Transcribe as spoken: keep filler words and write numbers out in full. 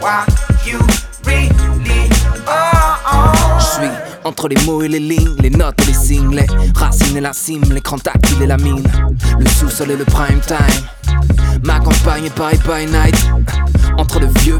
Why you really, oh, oh. Je suis entre les mots et les lignes, les notes et les signes, les racines et la cime, l'écran tactile et la mine, le sous-sol et le prime time. Ma campagne est Paris by night, entre le vieux